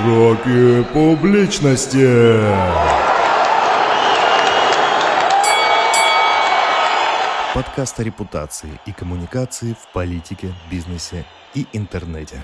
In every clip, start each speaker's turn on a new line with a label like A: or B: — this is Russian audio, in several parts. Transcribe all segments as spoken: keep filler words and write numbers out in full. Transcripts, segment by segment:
A: Уроки публичности. Подкаст о репутации и коммуникации в политике, бизнесе и интернете.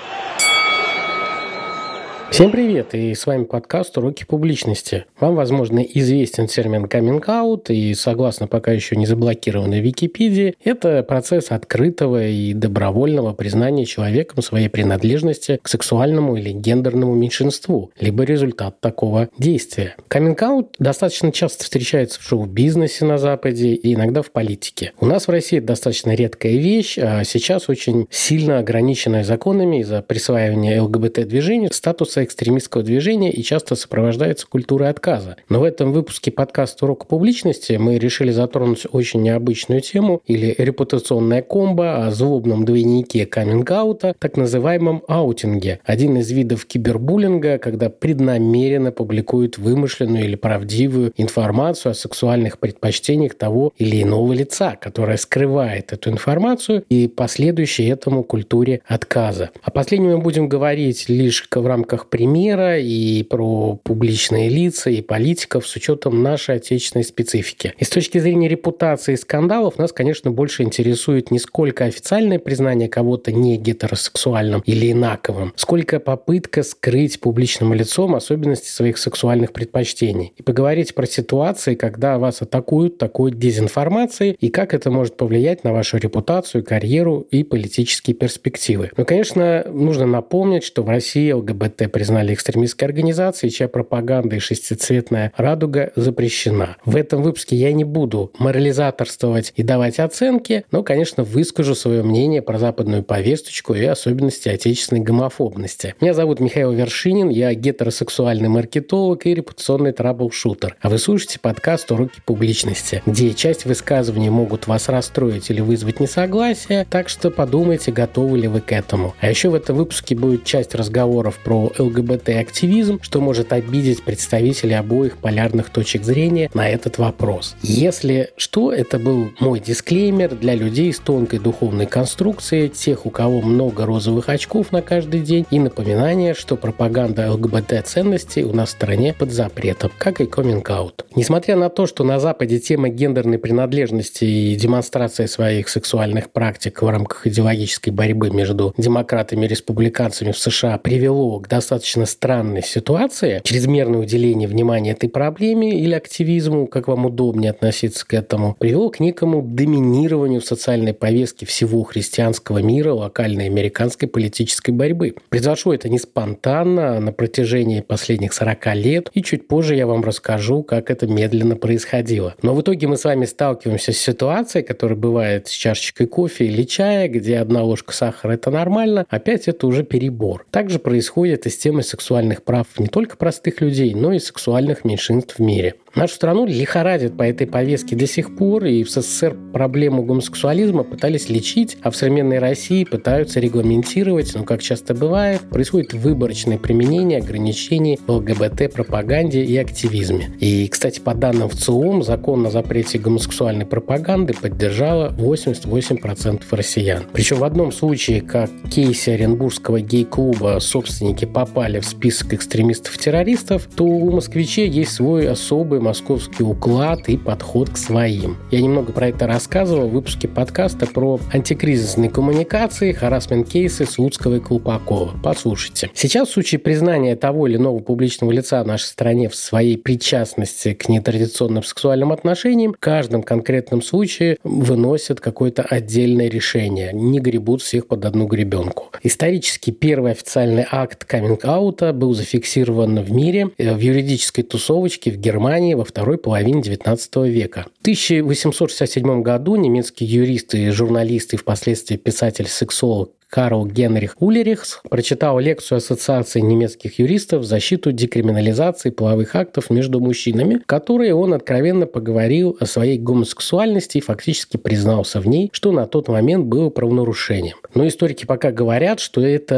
B: Всем привет, и с вами подкаст «Уроки публичности». Вам, возможно, известен термин «каминг-аут», и, согласно пока еще не заблокированной Википедии, это процесс открытого и добровольного признания человеком своей принадлежности к сексуальному или гендерному меньшинству, либо результат такого действия. Каминг-аут достаточно часто встречается в шоу-бизнесе на Западе и иногда в политике. У нас в России это достаточно редкая вещь, а сейчас очень сильно ограниченная законами из-за присваивания ЛГБТ-движению статуса экстремистского движения и часто сопровождается культурой отказа. Но в этом выпуске подкаста «Урока публичности» мы решили затронуть очень необычную тему или репутационная комбо о злобном двойнике каминг-аута, так называемом аутинге. Один из видов кибербуллинга, когда преднамеренно публикуют вымышленную или правдивую информацию о сексуальных предпочтениях того или иного лица, которая скрывает эту информацию и последующей этому культуре отказа. О последнем мы будем говорить лишь в рамках примера и про публичные лица и политиков с учетом нашей отечественной специфики. И с точки зрения репутации и скандалов нас, конечно, больше интересует не сколько официальное признание кого-то не гетеросексуальным или инаковым, сколько попытка скрыть публичным лицом особенности своих сексуальных предпочтений. И поговорить про ситуации, когда вас атакуют такой дезинформацией и как это может повлиять на вашу репутацию, карьеру и политические перспективы. Ну, конечно, нужно напомнить, что в России ЛГБТ признали экстремистской организацией, чья пропаганда и шестицветная радуга запрещена. В этом выпуске я не буду морализаторствовать и давать оценки, но, конечно, выскажу свое мнение про западную повесточку и особенности отечественной гомофобности. Меня зовут Михаил Вершинин, я гетеросексуальный маркетолог и репутационный траблшутер. А вы слушаете подкаст «Уроки публичности», где часть высказываний могут вас расстроить или вызвать несогласие, так что подумайте, готовы ли вы к этому. А еще в этом выпуске будет часть разговоров про ЛГБТ-активизм, что может обидеть представителей обоих полярных точек зрения на этот вопрос. Если что, это был мой дисклеймер для людей с тонкой духовной конструкцией, тех, у кого много розовых очков на каждый день, и напоминание, что пропаганда ЛГБТ-ценностей у нас в стране под запретом, как и коминг-аут. Несмотря на то, что на Западе тема гендерной принадлежности и демонстрация своих сексуальных практик в рамках идеологической борьбы между демократами и республиканцами в США привело к достаточно странной ситуации, чрезмерное уделение внимания этой проблеме или активизму, как вам удобнее относиться к этому, привело к некому доминированию в социальной повестке всего христианского мира локальной американской политической борьбы. Произошло это не спонтанно, а на протяжении последних сорока лет, и чуть позже я вам расскажу, как это медленно происходило. Но в итоге мы с вами сталкиваемся с ситуацией, которая бывает с чашечкой кофе или чая, где одна ложка сахара – это нормально, опять это уже перебор. Также происходит и с темой сексуальных прав не только простых людей, но и сексуальных меньшинств в мире. Нашу страну лихорадит по этой повестке до сих пор, и в СССР проблему гомосексуализма пытались лечить, а в современной России пытаются регламентировать, но, как часто бывает, происходит выборочное применение ограничений в ЛГБТ-пропаганде и активизме. И, кстати, по данным ВЦИОМ, закон о запрете гомосексуальной пропаганды поддержало восемьдесят восемь процентов россиян. Причем в одном случае, как в кейсе Оренбургского гей-клуба, собственники попали в список экстремистов-террористов, то у москвичей есть свой особый московский уклад и подход к своим. Я немного про это рассказывал в выпуске подкаста про антикризисные коммуникации, харассмент-кейсы Слуцкого и Колпакова. Послушайте. Сейчас в случае признания того или иного публичного лица в нашей стране в своей причастности к нетрадиционным сексуальным отношениям, в каждом конкретном случае выносят какое-то отдельное решение. Не гребут всех под одну гребенку. Исторически первый официальный акт каминг-аута был зафиксирован в мире в юридической тусовочке в Германии во второй половине девятнадцатого века. В тысяча восемьсот шестьдесят седьмом году немецкий юрист и журналист и впоследствии писатель-сексолог Карл Генрих Уллерихс прочитал лекцию Ассоциации немецких юристов в защиту декриминализации половых актов между мужчинами, в которой он откровенно поговорил о своей гомосексуальности и фактически признался в ней, что на тот момент было правонарушением. Но историки пока говорят, что это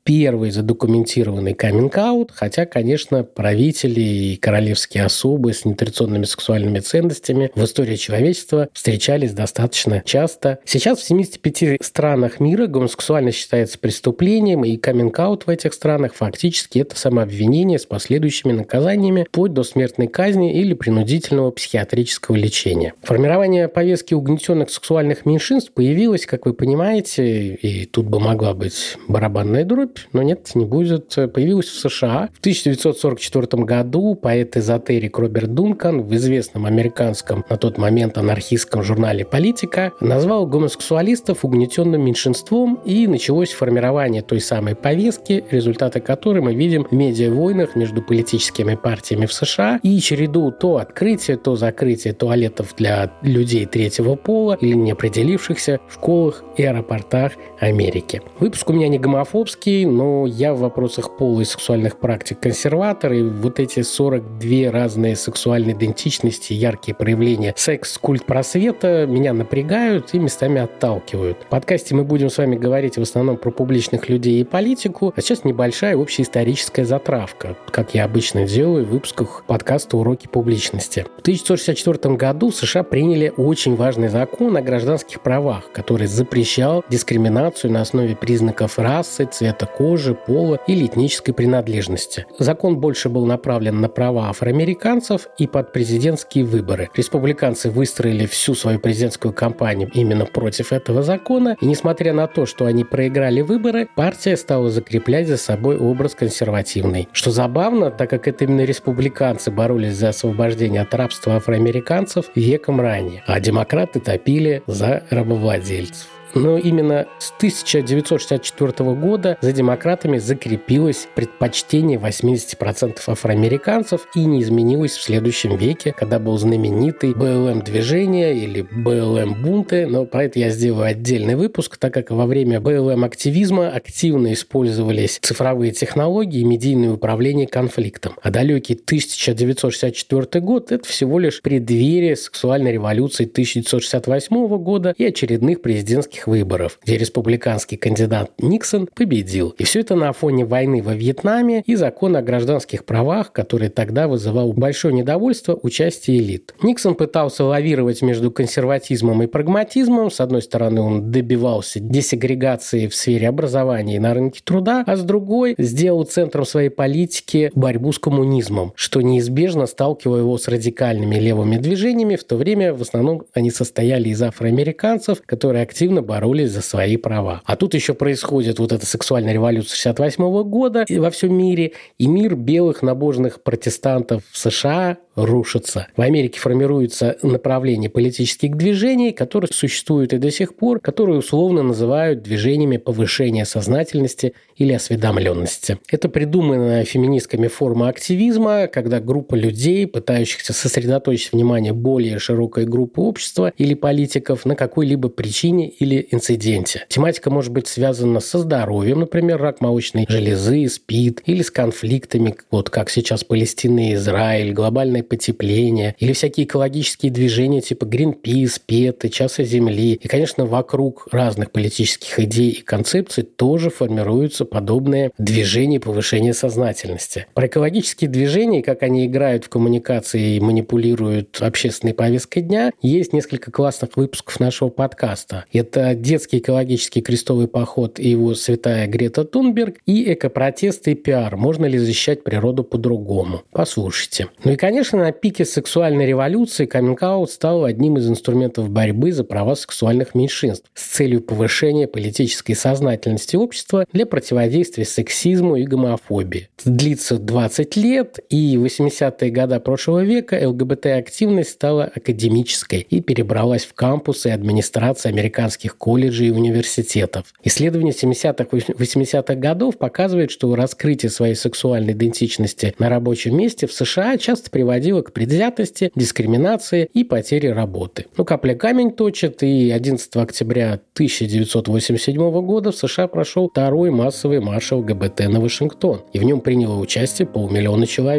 B: первый задокументированный каминг-аут, хотя, конечно, правители и королевские особы с нетрадиционными сексуальными ценностями в истории человечества встречались достаточно часто. Сейчас в семидесяти пяти странах мира гомосексуальность считается преступлением, и каминг-аут в этих странах фактически это самообвинение с последующими наказаниями вплоть до смертной казни или принудительного психиатрического лечения. Формирование повестки угнетенных сексуальных меньшинств появилось, как вы понимаете, и тут бы могла быть барабанная дробь, но нет, не будет, появилась в США. В тысяча девятьсот сорок четвёртом году поэт-эзотерик Роберт Дункан в известном американском на тот момент анархистском журнале «Политика» назвал гомосексуалистов угнетенным меньшинством, и началось формирование той самой повестки, результаты которой мы видим в медиавойнах между политическими партиями в США и череду то открытия, то закрытия туалетов для людей третьего пола или неопределившихся в школах и аэропортах Америки. Выпуск у меня не гомофобский, но я в вопросах пола и сексуальных практик консерватор, и вот эти сорок две разные сексуальные идентичности, яркие проявления секс-культ просвета меня напрягают и местами отталкивают. В подкасте мы будем с вами говорить в основном про публичных людей и политику, а сейчас небольшая общеисторическая затравка, как я обычно делаю в выпусках подкаста «Уроки публичности». В тысяча девятьсот шестьдесят четвёртом году в США приняли очень важный закон о гражданских правах, который запрещал дискриминацию на основе признаков расы, цвета кожи, пола или этнической принадлежности. Закон больше был направлен на права афроамериканцев и под президентские выборы. Республиканцы выстроили всю свою президентскую кампанию именно против этого закона, и несмотря на то, что они проиграли выборы, партия стала закреплять за собой образ консервативный. Что забавно, так как это именно республиканцы боролись за освобождение от рабства афроамериканцев веком ранее, а демократы топили за рабовладельцев. Но именно с тысяча девятьсот шестьдесят четвёртого года за демократами закрепилось предпочтение восемьдесят процентов афроамериканцев и не изменилось в следующем веке, когда был знаменитый бэ эл эм-движение или бэ эл эм-бунты, но про это я сделаю отдельный выпуск, так как во время бэ эл эм-активизма активно использовались цифровые технологии и медийное управление конфликтом. А далекий тысяча девятьсот шестьдесят четвёртый год – это всего лишь преддверие сексуальной революции тысяча девятьсот шестьдесят восьмого года и очередных президентских выборов, где республиканский кандидат Никсон победил. И все это на фоне войны во Вьетнаме и закона о гражданских правах, который тогда вызывал большое недовольство у части элит. Никсон пытался лавировать между консерватизмом и прагматизмом. С одной стороны, он добивался десегрегации в сфере образования и на рынке труда, а с другой сделал центром своей политики борьбу с коммунизмом, что неизбежно сталкивало его с радикальными левыми движениями. В то время в основном они состояли из афроамериканцев, которые активно боролись за свои права. А тут еще происходит вот эта сексуальная революция шестьдесят восьмого года во всем мире, и мир белых набожных протестантов в США рушится. В Америке формируется направление политических движений, которые существуют и до сих пор, которые условно называют движениями повышения сознательности или осведомленности. Это придуманная феминистками форма активизма, когда группа людей, пытающихся сосредоточить внимание более широкой группы общества или политиков на какой-либо причине или инциденте. Тематика может быть связана со здоровьем, например, рак молочной железы, СПИД, или с конфликтами, вот как сейчас Палестина и Израиль, глобальное потепление, или всякие экологические движения типа Greenpeace, ПЕТ, Часа Земли. И, конечно, вокруг разных политических идей и концепций тоже формируются подобные движения повышения сознательности. Про экологические движения, как они играют в коммуникации и манипулируют общественной повесткой дня, есть несколько классных выпусков нашего подкаста. Это детский экологический крестовый поход и его святая Грета Тунберг, и экопротесты и пиар. Можно ли защищать природу по-другому? Послушайте. Ну и, конечно, на пике сексуальной революции каминг-аут стал одним из инструментов борьбы за права сексуальных меньшинств с целью повышения политической сознательности общества для противодействия сексизму и гомофобии. Длится двадцать лет, и в восьмидесятые годы прошлого века эл гэ бэ тэ-активность стала академической и перебралась в кампусы и администрации американских колледжей и университетов. Исследования семидесятых-восьмидесятых годов показывают, что раскрытие своей сексуальной идентичности на рабочем месте в США часто приводило к предвзятости, дискриминации и потере работы. Ну, капля камень точит, и одиннадцатого октября тысяча девятьсот восемьдесят седьмого года в США прошел второй массовый марш эл гэ бэ тэ на Вашингтон, и в нем приняло участие полмиллиона человек.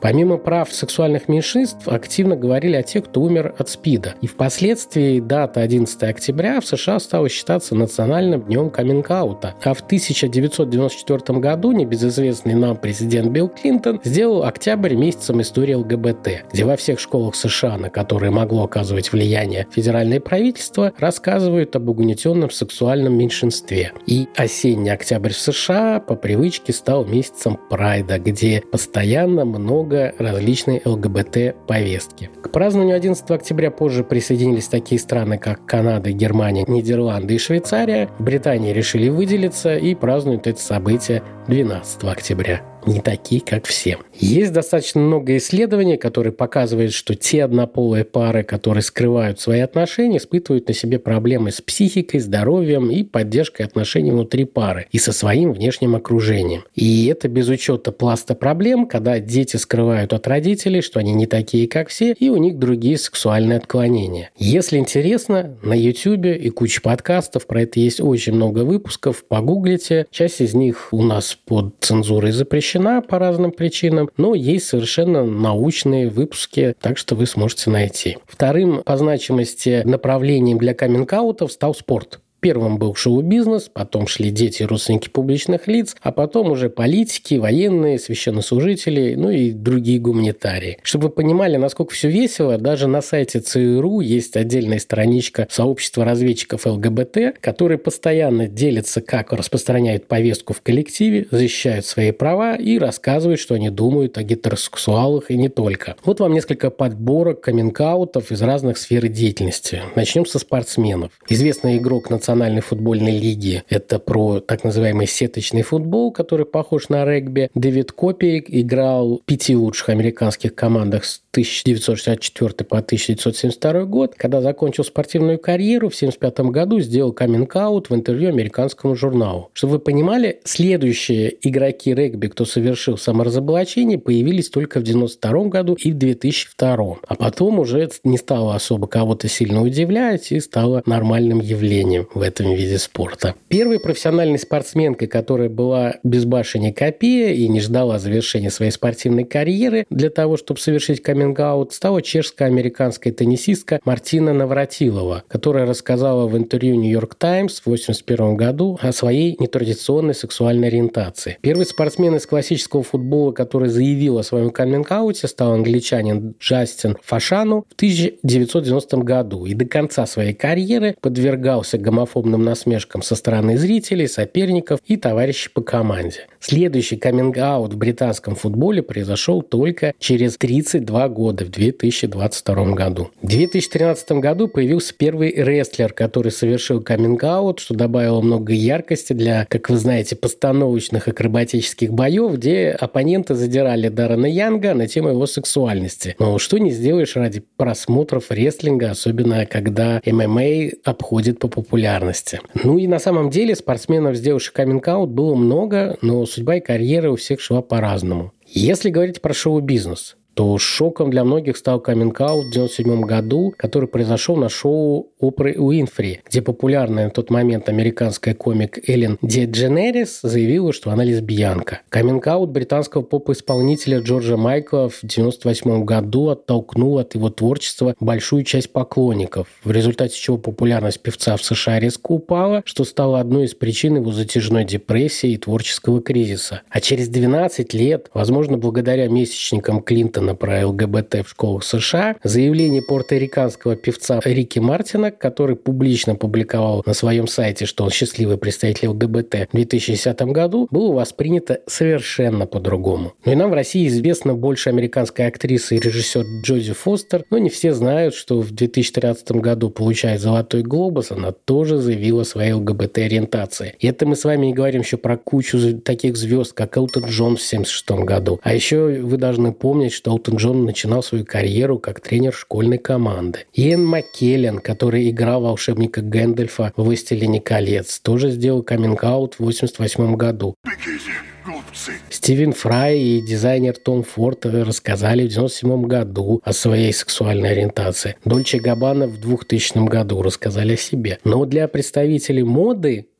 B: Помимо прав сексуальных меньшинств, активно говорили о тех, кто умер от СПИДа. И впоследствии дата одиннадцатого октября в США стала считаться национальным днем каминг-аута. А в тысяча девятьсот девяносто четвёртом году небезызвестный нам президент Билл Клинтон сделал октябрь месяцем истории ЛГБТ, где во всех школах США, на которые могло оказывать влияние федеральное правительство, рассказывают об угнетенном сексуальном меньшинстве. И осенний октябрь в США по привычке стал месяцем Прайда, где постоянно много различной ЛГБТ-повестки. К празднованию одиннадцатого октября позже присоединились такие страны, как Канада, Германия, Нидерланды и Швейцария. В Британии решили выделиться и празднуют это событие двенадцатого октября. Не такие, как все. Есть достаточно много исследований, которые показывают, что те однополые пары, которые скрывают свои отношения, испытывают на себе проблемы с психикой, здоровьем и поддержкой отношений внутри пары и со своим внешним окружением. И это без учета пласта проблем, когда дети скрывают от родителей, что они не такие, как все, и у них другие сексуальные отклонения. Если интересно, на YouTube и куча подкастов, про это есть очень много выпусков, погуглите. Часть из них у нас под цензурой запрещена по разным причинам, но есть совершенно научные выпуски, так что вы сможете найти. Вторым по значимости направлением для каминг-аутов стал спорт. Первым был шоу-бизнес, потом шли дети и родственники публичных лиц, а потом уже политики, военные, священнослужители, ну и другие гуманитарии. Чтобы вы понимали, насколько все весело, даже на сайте ЦРУ есть отдельная страничка сообщества разведчиков ЛГБТ, которые постоянно делятся, как распространяют повестку в коллективе, защищают свои права и рассказывают, что они думают о гетеросексуалах и не только. Вот вам несколько подборок каминг-аутов из разных сфер деятельности. Начнем со спортсменов. Известный игрок национальной Национальной футбольной лиги. Это про так называемый сеточный футбол, который похож на регби. Дэвид Копи играл в пяти лучших американских командах с тысяча девятьсот шестьдесят четвёртый по тысяча девятьсот семьдесят второй год. Когда закончил спортивную карьеру, в семьдесят пятом году сделал каминг-аут в интервью американскому журналу. Чтобы вы понимали, следующие игроки регби, кто совершил саморазоблачение, появились только в девяносто втором году и в две тысячи втором. А потом уже не стало особо кого-то сильно удивлять и стало нормальным явлением в этом виде спорта. Первой профессиональной спортсменкой, которая была безбашенней копия и не ждала завершения своей спортивной карьеры для того, чтобы совершить каминг-аут, стала чешско-американская теннисистка Мартина Навратилова, которая рассказала в интервью «Нью-Йорк Таймс» в восемьдесят первом году о своей нетрадиционной сексуальной ориентации. Первый спортсмен из классического футбола, который заявил о своем каминг-ауте, стал англичанин Джастин Фашану в тысяча девятьсот девяностом году и до конца своей карьеры подвергался гомофобным насмешкам со стороны зрителей, соперников и товарищей по команде. Следующий каминг-аут в британском футболе произошел только через тридцать два года, в две тысячи двадцать втором году. В две тысячи тринадцатом году появился первый рестлер, который совершил каминг-аут, что добавило много яркости для, как вы знаете, постановочных акробатических боев, где оппоненты задирали Даррена Янга на тему его сексуальности. Но что не сделаешь ради просмотров рестлинга, особенно когда эм эм а обходит по популярности. Ну и на самом деле спортсменов, сделавших каминг-аут, было много, но судьба и карьера у всех шла по-разному. Если говорить про шоу-бизнес, то шоком для многих стал каминг-аут в девяносто седьмом году, который произошел на шоу Опры Уинфри, где популярная на тот момент американская комик Эллен Дедженерис заявила, что она лесбиянка. Каминг-аут британского поп-исполнителя Джорджа Майкла в девяносто восьмом году оттолкнул от его творчества большую часть поклонников, в результате чего популярность певца в США резко упала, что стало одной из причин его затяжной депрессии и творческого кризиса. А через двенадцать лет, возможно, благодаря месячникам Клинтона про ЛГБТ в школах США, заявление пуэрториканского певца Рики Мартина, который публично публиковал на своем сайте, что он счастливый представитель ЛГБТ в две тысячи десятом году, было воспринято совершенно по-другому. Ну и нам в России известна больше американская актриса и режиссер Джоди Фостер, но не все знают, что в две тысячи тринадцатом году, получая «Золотой глобус», она тоже заявила о своей ЛГБТ-ориентации. И это мы с вами не говорим еще про кучу таких звезд, как Элтон Джон в семьдесят шестом году. А еще вы должны помнить, что Элтон Джон начинал свою карьеру как тренер школьной команды. Иэн Маккеллен, который играл волшебника Гэндальфа в «Властелине колец», тоже сделал каминг-аут в восемьдесят восьмом году. Стивен Фрай и дизайнер Том Форд рассказали в девяносто седьмом году о своей сексуальной ориентации. Дольче и Габбана в двухтысячном году рассказали о себе. Но для представителей моды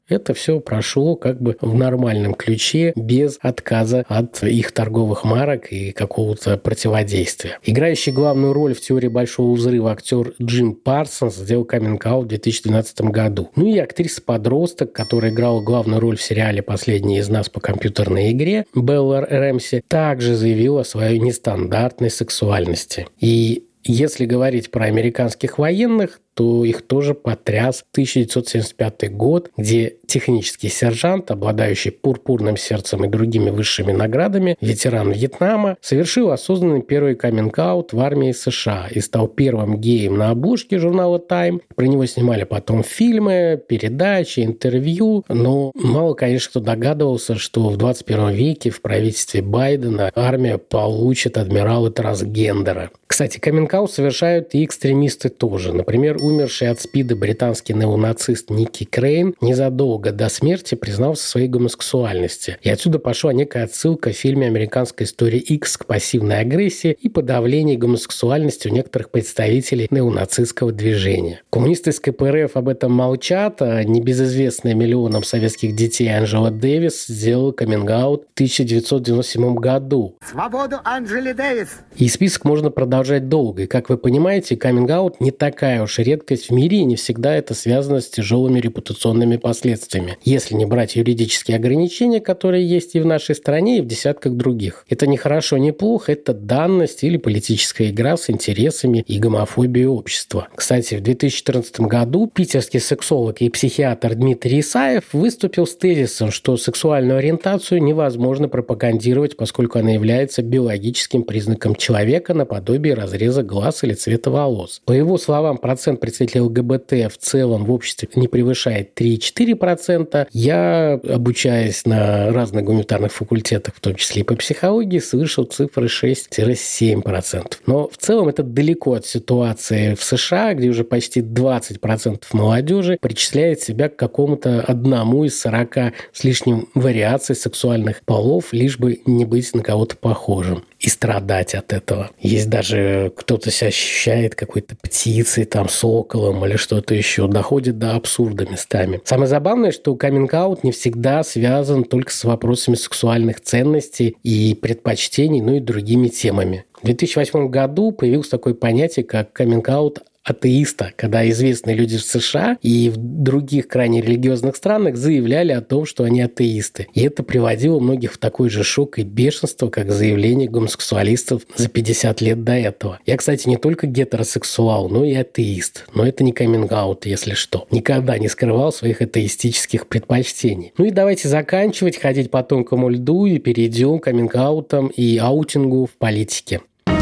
B: это все прошло как бы в нормальном ключе, без отказа от их торговых марок и какого-то противодействия. Играющий главную роль в «Теории большого взрыва» актер Джим Парсонс сделал каминг-аут в две тысячи двенадцатом году. Ну и актриса-подросток, которая играла главную роль в сериале «Последний из нас» по компьютерной игре, Белла Рэмси, также заявила о своей нестандартной сексуальности. И если говорить про американских военных, то их тоже потряс тысяча девятьсот семьдесят пятый год, где технический сержант, обладающий пурпурным сердцем и другими высшими наградами, ветеран Вьетнама, совершил осознанный первый каминг-аут в армии США и стал первым геем на обложке журнала Time. Про него снимали потом фильмы, передачи, интервью, но мало, конечно, кто догадывался, что в двадцать первом веке в правительстве Байдена армия получит адмирала трансгендера. Кстати, каминг-аут совершают и экстремисты тоже. Например, умерший от СПИДа британский неонацист Ники Крейн незадолго до смерти признался в своей гомосексуальности. И отсюда пошла некая отсылка в фильме «Американская история Икс» к пассивной агрессии и подавлению гомосексуальности у некоторых представителей неонацистского движения. Коммунисты из ка пэ эр эф об этом молчат, а небезызвестная миллионам советских детей Анджела Дэвис сделала каминг-аут в тысяча девятьсот девяносто седьмом году.
C: Свободу Анджели Дэвис!
B: И список можно продолжать долго. И, как вы понимаете, каминг-аут не такая уж редкость в мире, и не всегда это связано с тяжелыми репутационными последствиями, если не брать юридические ограничения, которые есть и в нашей стране, и в десятках других. Это не хорошо, не плохо, это данность или политическая игра с интересами и гомофобией общества. Кстати, в две тысячи четырнадцатом году питерский сексолог и психиатр Дмитрий Исаев выступил с тезисом, что сексуальную ориентацию невозможно пропагандировать, поскольку она является биологическим признаком человека наподобие разреза глаз или цвета волос. По его словам, процент представителей эл гэ бэ тэ в целом в обществе не превышает три и четыре десятых процента. Я, обучаясь на разных гуманитарных факультетах, в том числе и по психологии, слышал цифры шесть-семь процентов. Но в целом это далеко от ситуации в США, где уже почти двадцать процентов молодежи причисляет себя к какому-то одному из сорока с лишним вариаций сексуальных полов, лишь бы не быть на кого-то похожим и страдать от этого. Есть даже кто-то себя ощущает какой-то птицей, там, соколом или что-то еще. Доходит до абсурда местами. Самое забавное, что каминг-аут не всегда связан только с вопросами сексуальных ценностей и предпочтений, но и другими темами. В две тысячи восьмом году появилось такое понятие, как каминг-аут атеиста, когда известные люди в США и в других крайне религиозных странах заявляли о том, что они атеисты. И это приводило многих в такой же шок и бешенство, как заявление гомосексуалистов за пятьдесят лет до этого. Я, кстати, не только гетеросексуал, но и атеист. Но это не каминг-аут, если что. Никогда не скрывал своих атеистических предпочтений. Ну и давайте заканчивать, ходить по тонкому льду и перейдем к каминг-аутам и аутингу в политике.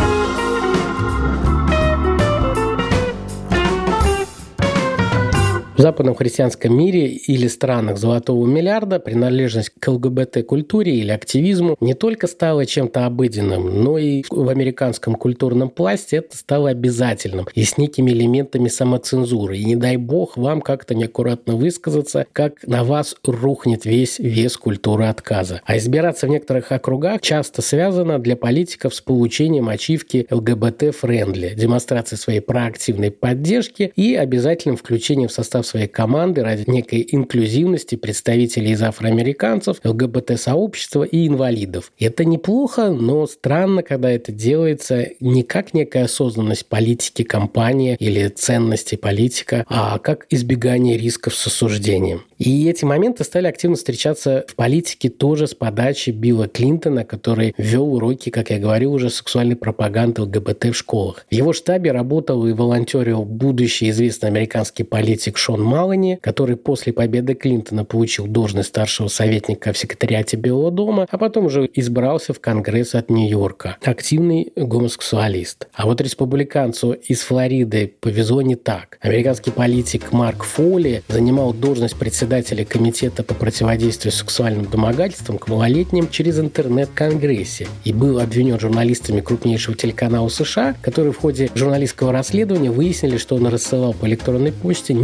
B: В западном христианском мире или странах золотого миллиарда принадлежность к эл гэ бэ тэ-культуре или активизму не только стала чем-то обыденным, но и в американском культурном пласте это стало обязательным и с некими элементами самоцензуры. И не дай бог вам как-то неаккуратно высказаться, как на вас рухнет весь вес культуры отказа. А избираться в некоторых округах часто связано для политиков с получением ачивки эл гэ бэ тэ-френдли, демонстрацией своей проактивной поддержки и обязательным включением в состав своей команды ради некой инклюзивности представителей из афроамериканцев, эл гэ бэ тэ-сообщества и инвалидов. И это неплохо, но странно, когда это делается не как некая осознанность политики, кампании или ценности политика, а как избегание рисков с осуждением. И эти моменты стали активно встречаться в политике тоже с подачи Билла Клинтона, который вел уроки, как я говорил, уже сексуальной пропаганды эл гэ бэ тэ в школах. В его штабе работал и волонтерил будущий известный американский политик Шон Малони, который после победы Клинтона получил должность старшего советника в секретариате Белого дома, а потом уже избрался в Конгресс от Нью-Йорка. Активный гомосексуалист. А вот республиканцу из Флориды повезло не так. Американский политик Марк Фоули занимал должность председателя Комитета по противодействию сексуальным домогательствам к малолетним через интернет в Конгрессе и был обвинен журналистами крупнейшего телеканала США, которые в ходе журналистского расследования выяснили, что он рассылал по электронной почте непристойные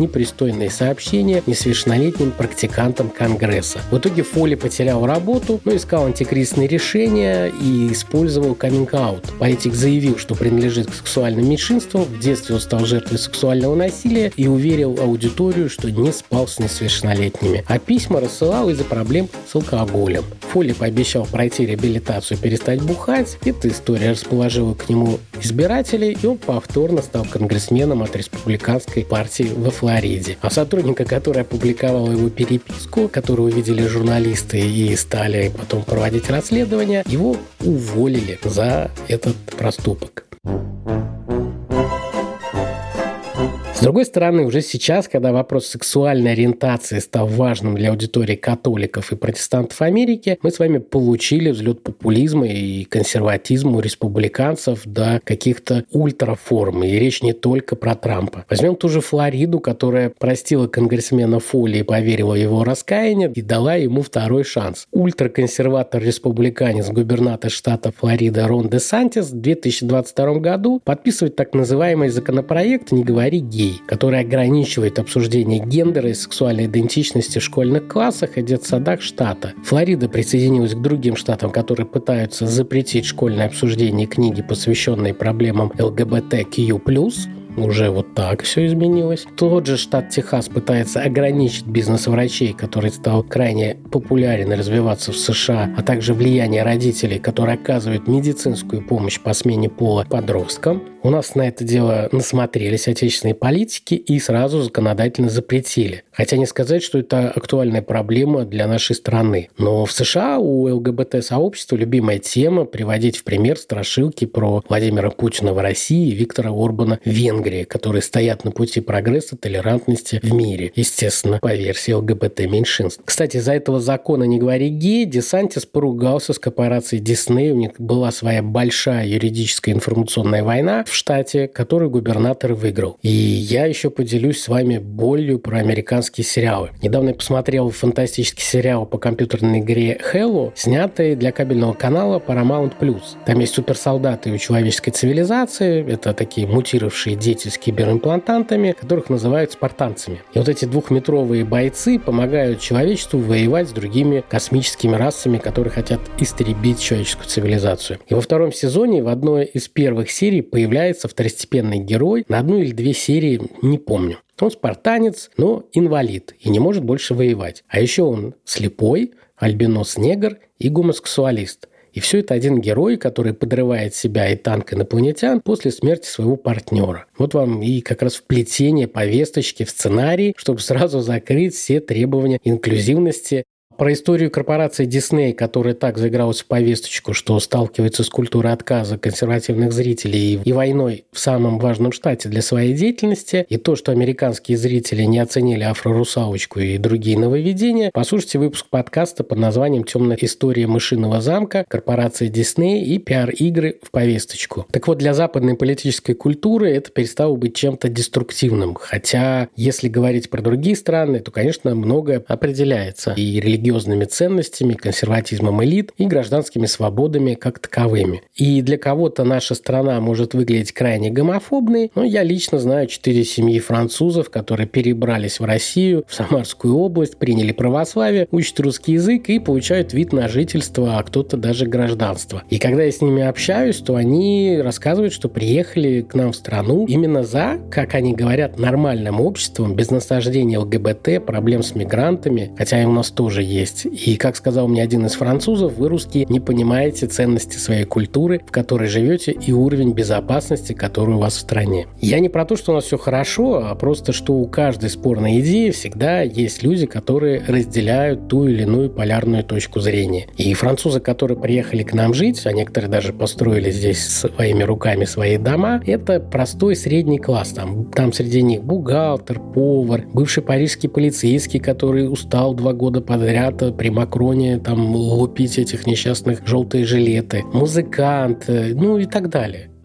B: непристойные сообщения несовершеннолетним практикантам Конгресса. В итоге Фолли потерял работу, но искал антикризисные решения и использовал каминг-аут. Политик заявил, что принадлежит к сексуальным меньшинствам, в детстве он стал жертвой сексуального насилия и уверил аудиторию, что не спал с несовершеннолетними, а письма рассылал из-за проблем с алкоголем. Фолли пообещал пройти реабилитацию и перестать бухать. Эта история расположила к нему избирателей, и он повторно стал конгрессменом от республиканской партии во Флориде. А сотрудника, который опубликовал его переписку, которую увидели журналисты и стали потом проводить расследование, его уволили за этот проступок. С другой стороны, уже сейчас, когда вопрос сексуальной ориентации стал важным для аудитории католиков и протестантов Америки, мы с вами получили взлет популизма и консерватизма у республиканцев до каких-то ультраформ. И речь не только про Трампа. Возьмем ту же Флориду, которая простила конгрессмена Фолли и поверила в его раскаяние и дала ему второй шанс. Ультраконсерватор-республиканец, губернатор штата Флорида Рон Де Сантис в две тысячи двадцать втором году подписывает так называемый законопроект «Не говори гей», который ограничивает обсуждение гендера и сексуальной идентичности в школьных классах и детсадах штата. Флорида присоединилась к другим штатам, которые пытаются запретить школьное обсуждение книги, посвященной проблемам эл гэ бэ тэ кью плюс. Уже вот так все изменилось. Тот же штат Техас пытается ограничить бизнес врачей, который стал крайне популярен и развиваться в США, а также влияние родителей, которые оказывают медицинскую помощь по смене пола подросткам. У нас на это дело насмотрелись отечественные политики и сразу законодательно запретили. Хотя не сказать, что это актуальная проблема для нашей страны. Но в США у эл гэ бэ тэ-сообщества любимая тема приводить в пример страшилки про Владимира Путина в России и Виктора Орбана в Венгрии, которые стоят на пути прогресса, толерантности в мире. Естественно, по версии эл гэ бэ тэ-меньшинств. Кстати, из-за этого закона «Не говори гей» Де Сантис поругался с корпорацией Disney. У них была своя большая юридическая информационная война в штате, которую губернатор выиграл. И я еще поделюсь с вами болью про американские сериалы. Недавно я посмотрел фантастический сериал по компьютерной игре Halo, снятый для кабельного канала Paramount плюс. Там есть суперсолдаты у человеческой цивилизации. Это такие мутировавшие дети с киберимплантантами, которых называют спартанцами. И вот эти двухметровые бойцы помогают человечеству воевать с другими космическими расами, которые хотят истребить человеческую цивилизацию. И во втором сезоне в одной из первых серий появляется второстепенный герой. На одну или две серии не помню. Он спартанец, но инвалид и не может больше воевать. А еще он слепой, альбинос-негр и гомосексуалист. И все это один герой, который подрывает себя и танк инопланетян после смерти своего партнера. Вот вам и как раз вплетение повесточки в сценарий, чтобы сразу закрыть все требования инклюзивности. Про историю корпорации Disney, которая так заигралась в повесточку, что сталкивается с культурой отказа консервативных зрителей и войной в самом важном штате для своей деятельности, и то, что американские зрители не оценили афрорусалочку и другие нововведения, послушайте выпуск подкаста под названием «Темная история мышиного замка, корпорации Disney и пиар-игры в повесточку». Так вот, для западной политической культуры это перестало быть чем-то деструктивным. Хотя, если говорить про другие страны, то, конечно, многое определяется. И религия религиозными ценностями, консерватизмом элит и гражданскими свободами как таковыми. И для кого-то наша страна может выглядеть крайне гомофобной, но я лично знаю четыре семьи французов, которые перебрались в Россию, в Самарскую область, приняли православие, учат русский язык и получают вид на жительство, а кто-то даже гражданство. И когда я с ними общаюсь, то они рассказывают, что приехали к нам в страну именно за, как они говорят, нормальным обществом, без насаждения эл гэ бэ тэ, проблем с мигрантами, хотя и у нас тоже есть. И, как сказал мне один из французов, вы, русские, не понимаете ценности своей культуры, в которой живете, и уровень безопасности, который у вас в стране. Я не про то, что у нас все хорошо, а просто, что у каждой спорной идеи всегда есть люди, которые разделяют ту или иную полярную точку зрения. И французы, которые приехали к нам жить, а некоторые даже построили здесь своими руками свои дома, это простой средний класс. Там, там среди них бухгалтер, повар, бывший парижский полицейский, который устал два года подряд при Макроне там лупить этих несчастных желтые жилеты, музыкант, ну и так далее.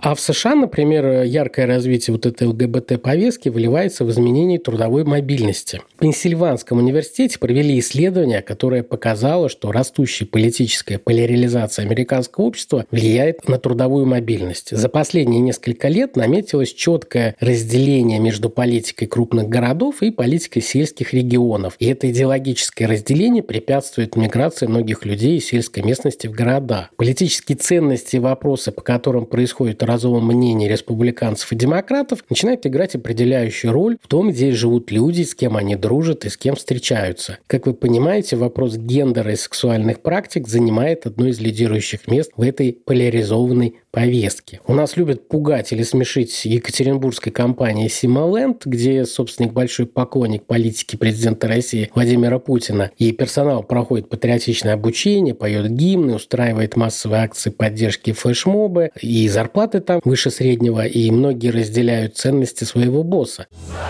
B: А в США, например, яркое развитие вот этой ЛГБТ-повестки выливается в изменение трудовой мобильности. В Пенсильванском университете провели исследование, которое показало, что растущая политическая поляризация американского общества влияет на трудовую мобильность. За последние несколько лет наметилось четкое разделение между политикой крупных городов и политикой сельских регионов. И это идеологическое разделение препятствует миграции многих людей из сельской местности в города. Политические ценности и вопросы, по которым происходит разлом мнений республиканцев и демократов, начинают играть определяющую роль в том, где живут люди, с кем они дружат и с кем встречаются. Как вы понимаете, вопрос гендера и сексуальных практик занимает одно из лидирующих мест в этой поляризованной повестке. У нас любят пугать или смешить екатеринбургской компанией Симоленд, где собственник большой поклонник политики президента России Владимира Путина, и персонал проходит патриотичное обучение, поет гимны, устраивает массовые акции поддержки, флешмобы, и зарплаты там выше среднего, и многие разделяют ценности своего босса.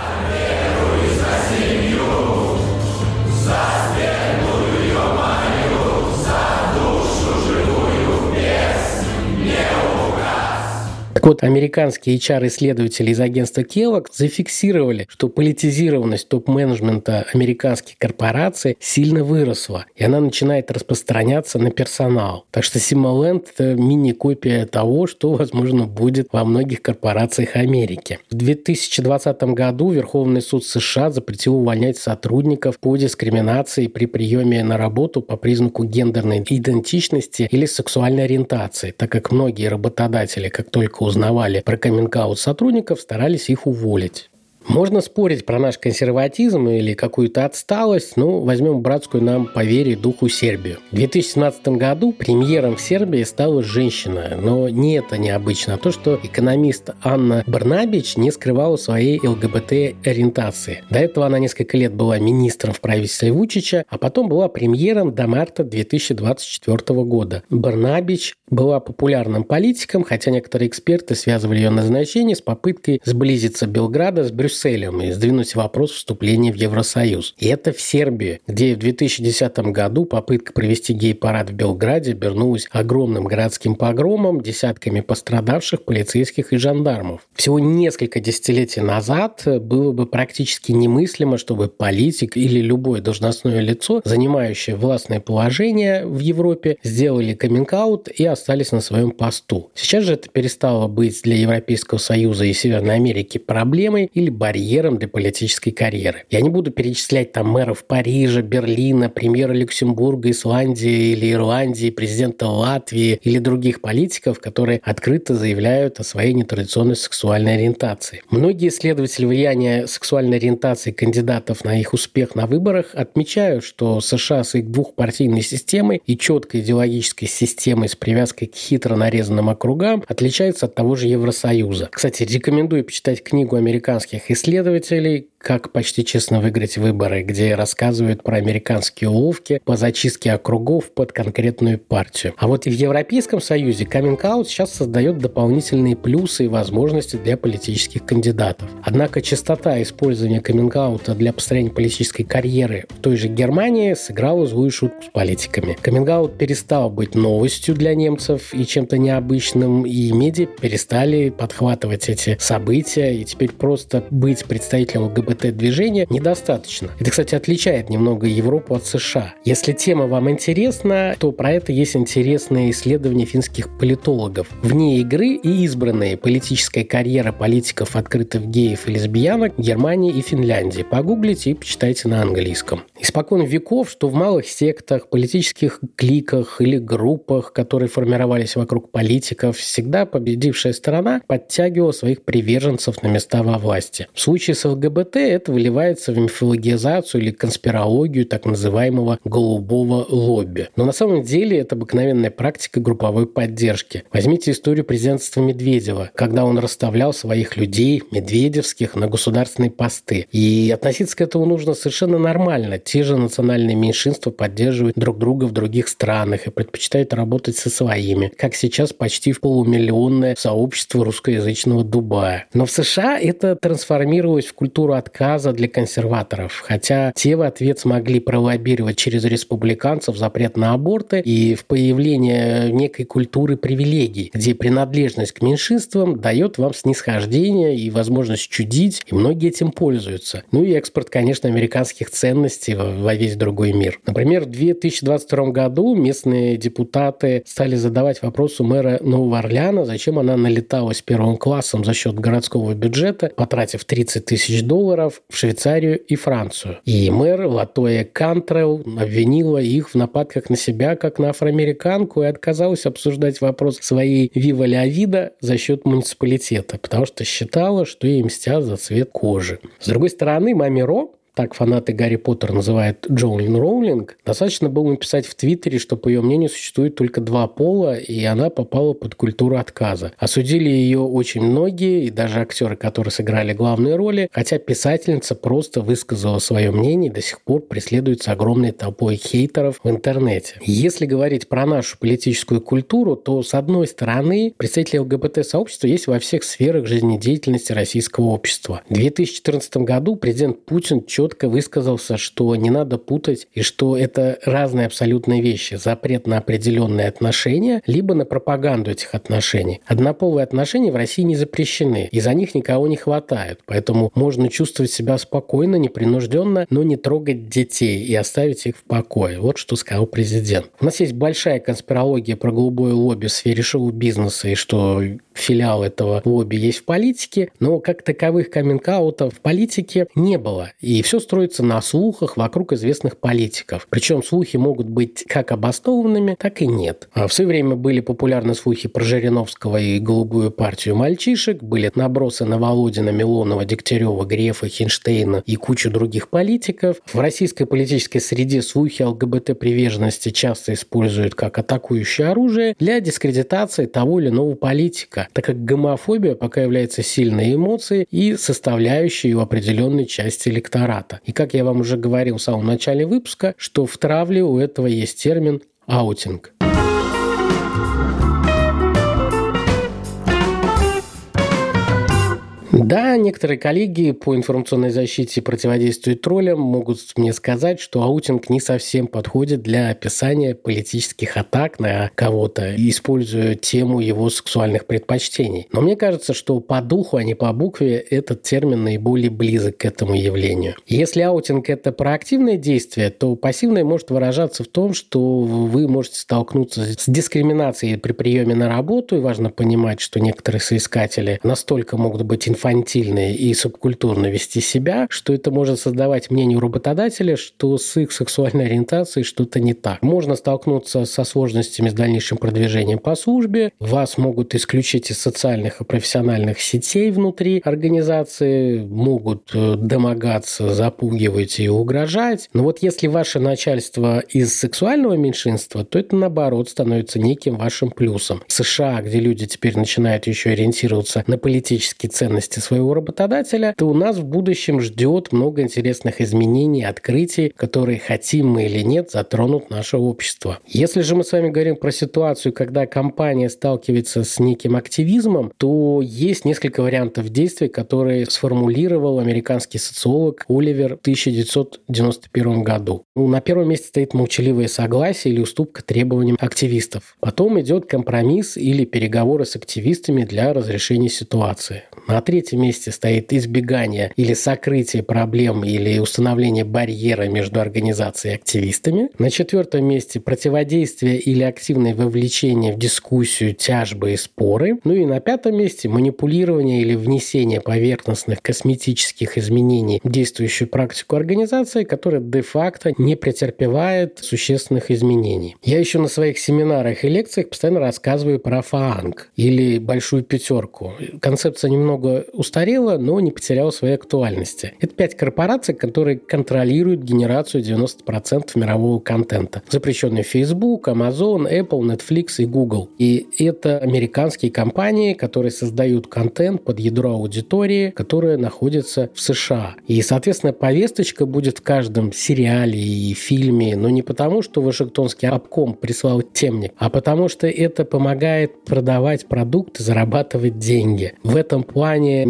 B: Так вот, американские эйч ар-исследователи из агентства Kellogg зафиксировали, что политизированность топ-менеджмента американских корпораций сильно выросла, и она начинает распространяться на персонал. Так что Симоленд – это мини-копия того, что, возможно, будет во многих корпорациях Америки. В две тысячи двадцатом году Верховный суд США запретил увольнять сотрудников по дискриминации при приеме на работу по признаку гендерной идентичности или сексуальной ориентации, так как многие работодатели, как только узнавали про каминг-аут сотрудников, старались их уволить. Можно спорить про наш консерватизм или какую-то отсталость, но возьмем братскую нам по вере духу Сербию. В две тысячи семнадцатом году премьером в Сербии стала женщина, но не это необычно, а то, что экономист Анна Брнабич не скрывала своей ЛГБТ-ориентации. До этого она несколько лет была министром в правительстве Вучича, а потом была премьером до марта две тысячи двадцать четвёртого года. Брнабич была популярным политиком, хотя некоторые эксперты связывали ее назначение с попыткой сблизиться Белграда с Брюсселем и сдвинуть вопрос вступления в Евросоюз. И это в Сербии, где в две тысячи десятом году попытка провести гей-парад в Белграде обернулась огромным городским погромом, десятками пострадавших полицейских и жандармов. Всего несколько десятилетий назад было бы практически немыслимо, чтобы политик или любое должностное лицо, занимающее властное положение в Европе, сделали каминг-аут и остались на своем посту. Сейчас же это перестало быть для Европейского Союза и Северной Америки проблемой или барьером для политической карьеры. Я не буду перечислять там мэров Парижа, Берлина, премьера Люксембурга, Исландии или Ирландии, президента Латвии или других политиков, которые открыто заявляют о своей нетрадиционной сексуальной ориентации. Многие исследователи влияния сексуальной ориентации кандидатов на их успех на выборах отмечают, что США с их двухпартийной системой и четкой идеологической системой с привязкой к хитро нарезанным округам отличаются от того же Евросоюза. Кстати, рекомендую почитать книгу американских исследователей «Как почти честно выиграть выборы», где рассказывают про американские уловки по зачистке округов под конкретную партию. А вот и в Европейском Союзе каминг-аут сейчас создает дополнительные плюсы и возможности для политических кандидатов. Однако частота использования каминг-аута для построения политической карьеры в той же Германии сыграла злую шутку с политиками. Каминг-аут перестал быть новостью для немцев и чем-то необычным, и медиа перестали подхватывать эти события, и теперь просто быть представителем ЛГБТ-движения недостаточно. Это, кстати, отличает немного Европу от США. Если тема вам интересна, то про это есть интересные исследования финских политологов. Вне игры и избранные политическая карьера политиков, открытых геев и лесбиянок в Германии и Финляндии. Погуглите и почитайте на английском. Испокон веков, что в малых сектах, политических кликах или группах, которые формировались вокруг политиков, всегда победившая сторона подтягивала своих приверженцев на места во власти. В случае с ЛГБТ это выливается в мифологизацию или конспирологию так называемого голубого лобби. Но на самом деле это обыкновенная практика групповой поддержки. Возьмите историю президентства Медведева, когда он расставлял своих людей, медведевских, на государственные посты. И относиться к этому нужно совершенно нормально. Те же национальные меньшинства поддерживают друг друга в других странах и предпочитают работать со своими, как сейчас почти в полумиллионное сообщество русскоязычного Дубая. Но в США это трансформация трансформировалась в культуру отказа для консерваторов, хотя те в ответ смогли пролоббировать через республиканцев запрет на аборты и в появление некой культуры привилегий, где принадлежность к меньшинствам дает вам снисхождение и возможность чудить, и многие этим пользуются. Ну и экспорт, конечно, американских ценностей во весь другой мир. Например, в две тысячи двадцать втором году местные депутаты стали задавать вопрос у мэра Нового Орлеана, зачем она налеталась первым классом за счет городского бюджета, потратив тридцать тысяч долларов в Швейцарию и Францию. И мэр Латоя Кантрелл обвинила их в нападках на себя, как на афроамериканку, и отказалась обсуждать вопрос своей «Вива ля Вида» за счет муниципалитета, потому что считала, что ей мстят за цвет кожи. С другой стороны, маме Ро, так фанаты Гарри Поттера называют Джоан Роулинг, достаточно было написать в Твиттере, что, по ее мнению, существует только два пола, и она попала под культуру отказа. Осудили ее очень многие, и даже актеры, которые сыграли главные роли, хотя писательница просто высказала свое мнение и до сих пор преследуется огромной толпой хейтеров в интернете. Если говорить про нашу политическую культуру, то, с одной стороны, представители ЛГБТ-сообщества есть во всех сферах жизнедеятельности российского общества. В две тысячи четырнадцатом году президент Путин четко высказался, что не надо путать и что это разные абсолютные вещи. Запрет на определенные отношения, либо на пропаганду этих отношений. Однополые отношения в России не запрещены, и за них никого не хватает. Поэтому можно чувствовать себя спокойно, непринужденно, но не трогать детей и оставить их в покое. Вот что сказал президент. У нас есть большая конспирология про голубое лобби в сфере шоу-бизнеса и что филиал этого лобби есть в политике, но как таковых каминг-аутов в политике не было. И все строится на слухах вокруг известных политиков. Причем слухи могут быть как обоснованными, так и нет. В свое время были популярны слухи про Жириновского и голубую партию мальчишек, были набросы на Володина, Милонова, Дегтярева, Грефа, Хинштейна и кучу других политиков. В российской политической среде слухи ЛГБТ-приверженности часто используют как атакующее оружие для дискредитации того или иного политика, так как гомофобия пока является сильной эмоцией и составляющей у определенной части электората. И как я вам уже говорил в самом начале выпуска, что в травле у этого есть термин «аутинг». Да, некоторые коллеги по информационной защите и противодействию троллям могут мне сказать, что аутинг не совсем подходит для описания политических атак на кого-то, используя тему его сексуальных предпочтений. Но мне кажется, что по духу, а не по букве, этот термин наиболее близок к этому явлению. Если аутинг – это проактивное действие, то пассивное может выражаться в том, что вы можете столкнуться с дискриминацией при приеме на работу, и важно понимать, что некоторые соискатели настолько могут быть информированными, инфантильно и субкультурно вести себя, что это может создавать мнение у работодателя, что с их сексуальной ориентацией что-то не так. Можно столкнуться со сложностями с дальнейшим продвижением по службе, вас могут исключить из социальных и профессиональных сетей внутри организации, могут домогаться, запугивать и угрожать. Но вот если ваше начальство из сексуального меньшинства, то это, наоборот, становится неким вашим плюсом. В США, где люди теперь начинают еще ориентироваться на политические ценности своего работодателя, то у нас в будущем ждет много интересных изменений, открытий, которые, хотим мы или нет, затронут наше общество. Если же мы с вами говорим про ситуацию, когда компания сталкивается с неким активизмом, то есть несколько вариантов действий, которые сформулировал американский социолог Оливер в тысяча девятьсот девяносто первом году. Ну, на первом месте стоит молчаливое согласие или уступка требованиям активистов. Потом идет компромисс или переговоры с активистами для разрешения ситуации. На третьем месте стоит избегание или сокрытие проблем или установление барьера между организацией и активистами. На четвертом месте противодействие или активное вовлечение в дискуссию, тяжбы и споры. Ну и на пятом месте манипулирование или внесение поверхностных косметических изменений в действующую практику организации, которая де-факто не претерпевает существенных изменений. Я еще на своих семинарах и лекциях постоянно рассказываю про ФААНГ или большую пятерку. Концепция немного устарела, но не потеряла своей актуальности. Это пять корпораций, которые контролируют генерацию девяносто процентов мирового контента. Запрещенные Facebook, Amazon, Apple, Netflix и Google. И это американские компании, которые создают контент под ядро аудитории, которая находится в США. И, соответственно, повесточка будет в каждом сериале и фильме, но не потому, что Вашингтонский обком прислал темник, а потому что это помогает продавать продукты, зарабатывать деньги. В этом плане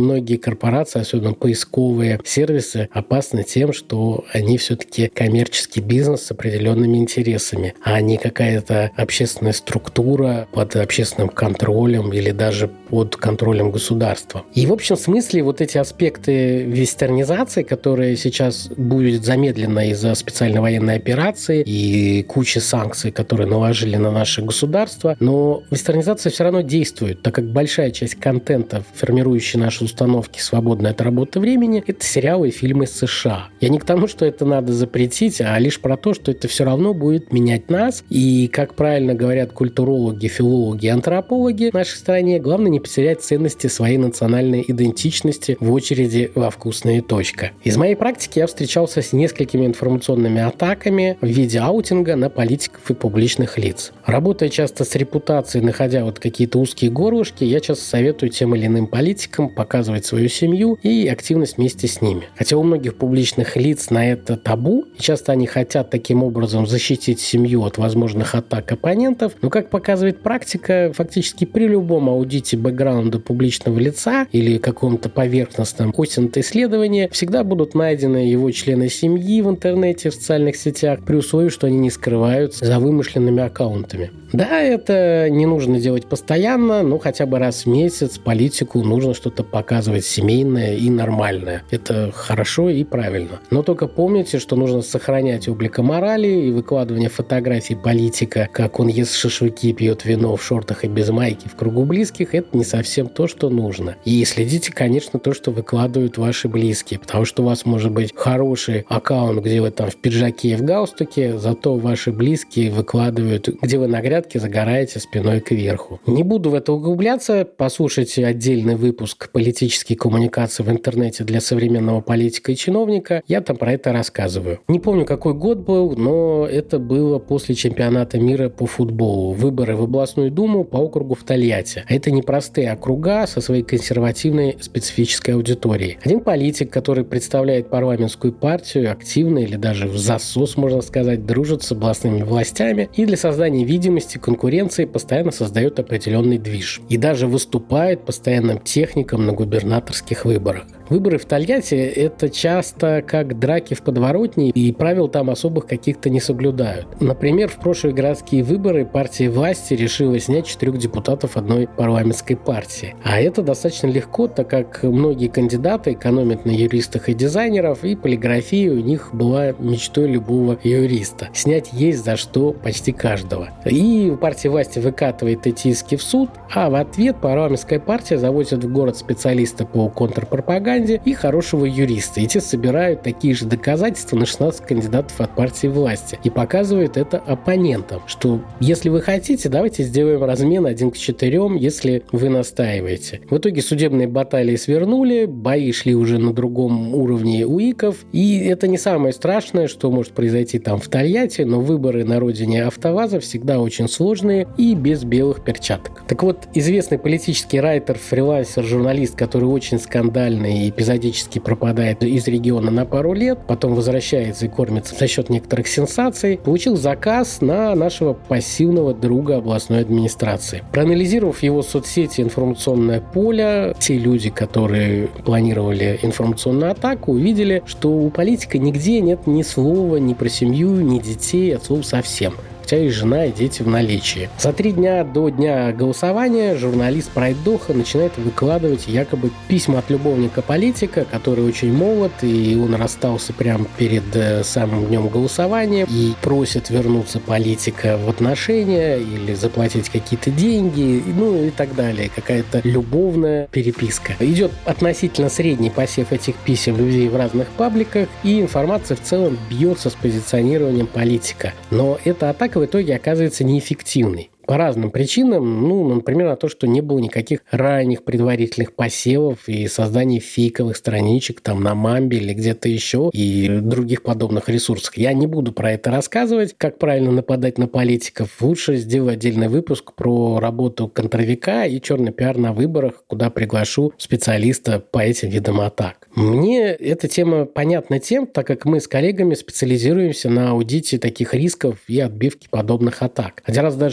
B: многие корпорации, особенно поисковые сервисы, опасны тем, что они все-таки коммерческий бизнес с определенными интересами, а не какая-то общественная структура под общественным контролем или даже под контролем государства. И в общем смысле вот эти аспекты вестернизации, которые сейчас будет замедлено из-за специальной военной операции и кучи санкций, которые наложили на наше государство, но вестернизация все равно действует, так как большая часть контента, формирующий наши установки, свободной от работы времени, это сериалы и фильмы из США. Я не к тому, что это надо запретить, а лишь про то, что это все равно будет менять нас. И, как правильно говорят культурологи, филологи и антропологи в нашей стране, главное не потерять ценности своей национальной идентичности в очереди во вкусные точка. Из моей практики я встречался с несколькими информационными атаками в виде аутинга на политиков и публичных лиц. Работая часто с репутацией, находя вот какие-то узкие горлышки, я часто советую тем или иным политикам показывать свою семью и активность вместе с ними. Хотя у многих публичных лиц на это табу, и часто они хотят таким образом защитить семью от возможных атак оппонентов, но, как показывает практика, фактически при любом аудите бэкграунда публичного лица или каком-то поверхностном исследовании всегда будут найдены его члены семьи в интернете, в социальных сетях, при условии, что они не скрываются за вымышленными аккаунтами. Да, это не нужно делать постоянно, но хотя бы раз в месяц политику нужно что-то показывать семейное и нормальное. Это хорошо и правильно. Но только помните, что нужно сохранять облика морали, и выкладывание фотографий политика, как он ест шашлыки, пьет вино в шортах и без майки в кругу близких, это не совсем то, что нужно. И следите, конечно, то, что выкладывают ваши близкие, потому что у вас может быть хороший аккаунт, где вы там в пиджаке и в галстуке, зато ваши близкие выкладывают, где вы на грядке загораете спиной кверху. Не буду в это углубляться, послушайте отдельный выпуск «Политические коммуникации в интернете для современного политика и чиновника», я там про это рассказываю. Не помню, какой год был, но это было после чемпионата мира по футболу. Выборы в областную думу по округу в Тольятти. А это непростые округа со своей консервативной специфической аудиторией. Один политик, который представляет парламентскую партию, активно или даже в засос, можно сказать, дружит с областными властями и для создания видимости конкуренции постоянно создает определенный движ. И даже выступает постоянным техником на губернаторских выборах. Выборы в Тольятти – это часто как драки в подворотне, и правил там особых каких-то не соблюдают. Например, в прошлые городские выборы партия власти решила снять четырех депутатов одной парламентской партии. А это достаточно легко, так как многие кандидаты экономят на юристах и дизайнеров, и полиграфия у них была мечтой любого юриста. Снять есть за что почти каждого. И партия власти выкатывает эти иски в суд, а в ответ парламентская партия завозит в город специалиста по контрпропаганде и хорошего юриста. И те собирают такие же доказательства на шестнадцать кандидатов от партии власти и показывают это оппонентам, что если вы хотите, давайте сделаем размен один к четырем, если вы настаиваете. В итоге судебные баталии свернули, бои шли уже на другом уровне уиков, и это не самое страшное, что может произойти там в Тольятти, но выборы на родине АвтоВАЗа всегда очень сложные и без белых перчаток. Так вот, известный политический райтер, фрилансер, журналист, который очень скандальный и эпизодически пропадает из региона на пару лет, потом возвращается и кормится за счет некоторых сенсаций, получил заказ на нашего пассивного друга областной администрации. Проанализировав его соцсети, информационное поле, те люди, которые планировали информационную атаку, увидели, что у политика нигде нет ни слова ни про семью, ни детей, от слова совсем. Хотя и жена, и дети в наличии. За три дня до дня голосования журналист Прайдоха начинает выкладывать якобы письма от любовника политика, который очень молод, и он расстался прямо перед самым днем голосования, и просит вернуться политика в отношения или заплатить какие-то деньги, ну и так далее. Какая-то любовная переписка. Идет относительно средний посев этих писем людей в разных пабликах, и информация в целом бьется с позиционированием политика. Но эта атака в итоге оказывается неэффективной. По разным причинам, ну, например, на то, что не было никаких ранних предварительных посевов и создания фейковых страничек там на Мамбе или где-то еще и других подобных ресурсах. Я не буду про это рассказывать, как правильно нападать на политиков. Лучше сделаю отдельный выпуск про работу контровика и черный пиар на выборах, куда приглашу специалиста по этим видам атак. Мне эта тема понятна тем, так как мы с коллегами специализируемся на аудите таких рисков и отбивке подобных атак. Один раз даже для одного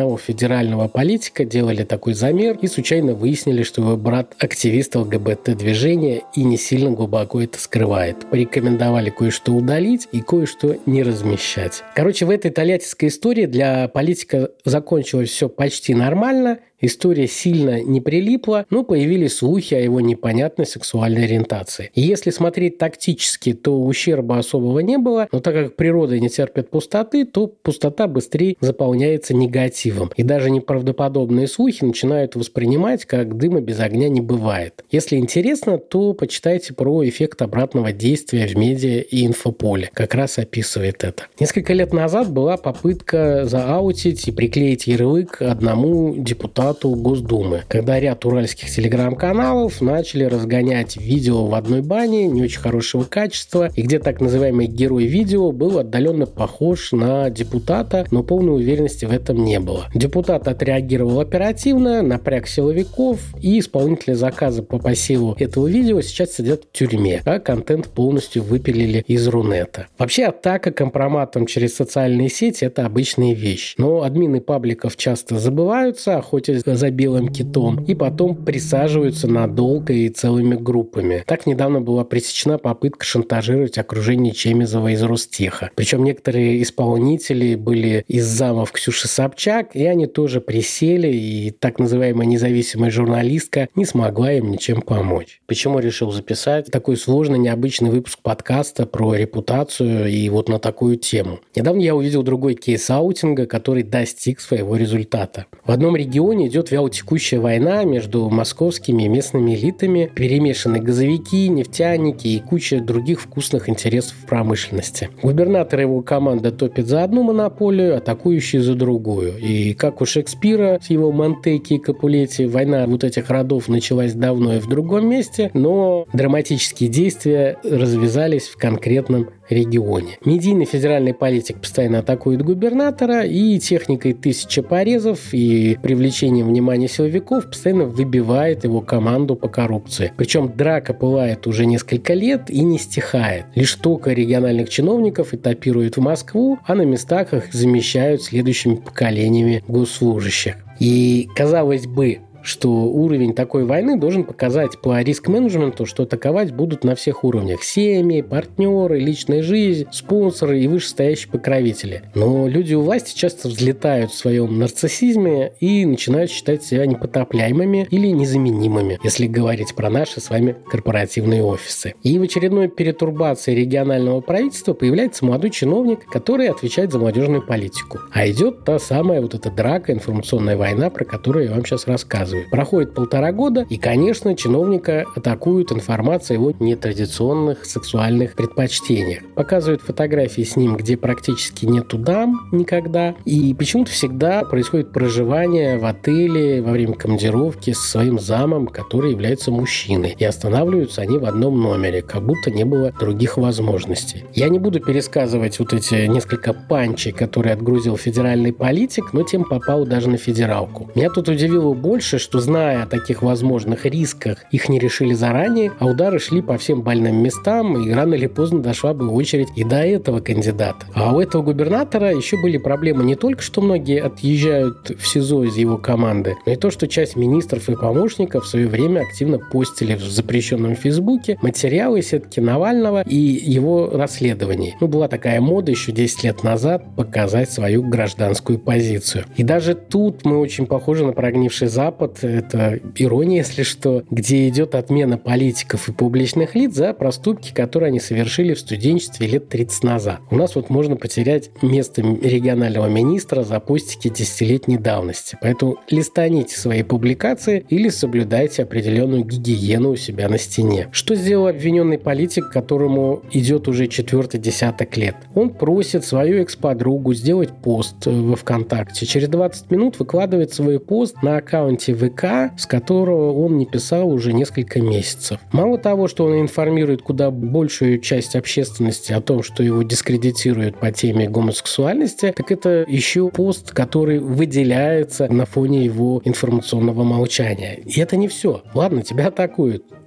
B: одного федерального политика делали такой замер и случайно выяснили, что его брат активист ЛГБТ-движения и не сильно глубоко это скрывает. Порекомендовали кое-что удалить и кое-что не размещать. Короче, в этой тольяттинской истории для политика закончилось все почти нормально. История сильно не прилипла, но появились слухи о его непонятной сексуальной ориентации. И если смотреть тактически, то ущерба особого не было, но так как природа не терпит пустоты, то пустота быстрее заполняется негативом. И даже неправдоподобные слухи начинают воспринимать, как дыма без огня не бывает. Если интересно, то почитайте про эффект обратного действия в медиа и инфополе. Как раз описывает это. Несколько лет назад была попытка зааутить и приклеить ярлык одному депутату Госдумы, когда ряд уральских телеграм-каналов начали разгонять видео в одной бане не очень хорошего качества, и где так называемый герой видео был отдаленно похож на депутата, но полной уверенности в этом не было. Депутат отреагировал оперативно, напряг силовиков, и исполнители заказа по посеву этого видео сейчас сидят в тюрьме, а контент полностью выпилили из Рунета. Вообще, атака компроматом через социальные сети – это обычная вещь, но админы пабликов часто забываются, охотясь за белым китом, и потом присаживаются надолго и целыми группами. Так недавно была пресечена попытка шантажировать окружение Чемизова из Ростеха. Причем некоторые исполнители были из замов Ксюши Собчак, и они тоже присели, и так называемая независимая журналистка не смогла им ничем помочь. Почему решил записать такой сложный, необычный выпуск подкаста про репутацию и вот на такую тему? Недавно я увидел другой кейс аутинга, который достиг своего результата. В одном регионе идет вялотекущая война между московскими и местными элитами, перемешаны газовики, нефтяники и куча других вкусных интересов в промышленности. Губернатор и его команда топят за одну монополию, атакующие за другую. И как у Шекспира с его Монтеки и Капулетти, война вот этих родов началась давно и в другом месте, но драматические действия развязались в конкретном регионе. Медийный федеральный политик постоянно атакует губернатора, и техникой тысячи порезов и привлечением внимания силовиков постоянно выбивает его команду по коррупции. Причем драка пылает уже несколько лет и не стихает. Лишь только региональных чиновников этапируют в Москву, а на местах их замещают следующими поколениями госслужащих. И, казалось бы, что уровень такой войны должен показать по риск-менеджменту, что атаковать будут на всех уровнях: семьи, партнеры, личная жизнь, спонсоры и вышестоящие покровители. Но люди у власти часто взлетают в своем нарциссизме и начинают считать себя непотопляемыми или незаменимыми, если говорить про наши с вами корпоративные офисы. И в очередной перетурбации регионального правительства появляется молодой чиновник, который отвечает за молодежную политику. А идет та самая вот эта драка, информационная война, про которую я вам сейчас рассказываю. Проходит полтора года, и, конечно, чиновника атакуют информацией о его нетрадиционных сексуальных предпочтениях. Показывают фотографии с ним, где практически нету дам никогда. И почему-то всегда происходит проживание в отеле во время командировки со своим замом, который является мужчиной. И останавливаются они в одном номере, как будто не было других возможностей. Я не буду пересказывать вот эти несколько панчей, которые отгрузил федеральный политик, но тем попал даже на федералку. Меня тут удивило больше, что, зная о таких возможных рисках, их не решили заранее, а удары шли по всем больным местам, и рано или поздно дошла бы очередь и до этого кандидата. А у этого губернатора еще были проблемы не только, что многие отъезжают в СИЗО из его команды, но и то, что часть министров и помощников в свое время активно постили в запрещенном Фейсбуке материалы сетки Навального и его расследований. Ну, была такая мода еще десять лет назад показать свою гражданскую позицию. И даже тут мы очень похожи на прогнивший Запад. Это ирония, если что, где идет отмена политиков и публичных лиц за проступки, которые они совершили в студенчестве лет тридцать назад. У нас вот можно потерять место регионального министра за постики десятилетней давности. Поэтому листаните свои публикации или соблюдайте определенную гигиену у себя на стене. Что сделал обвиненный политик, которому идет уже четвертый десяток лет? Он просит свою экс-подругу сделать пост во ВКонтакте. Через двадцать минут выкладывает свой пост на аккаунте ВК, с которого он не писал уже несколько месяцев. Мало того, что он информирует куда большую часть общественности о том, что его дискредитируют по теме гомосексуальности, так это еще пост, который выделяется на фоне его информационного молчания. И это не все. Ладно, тебя атакуют.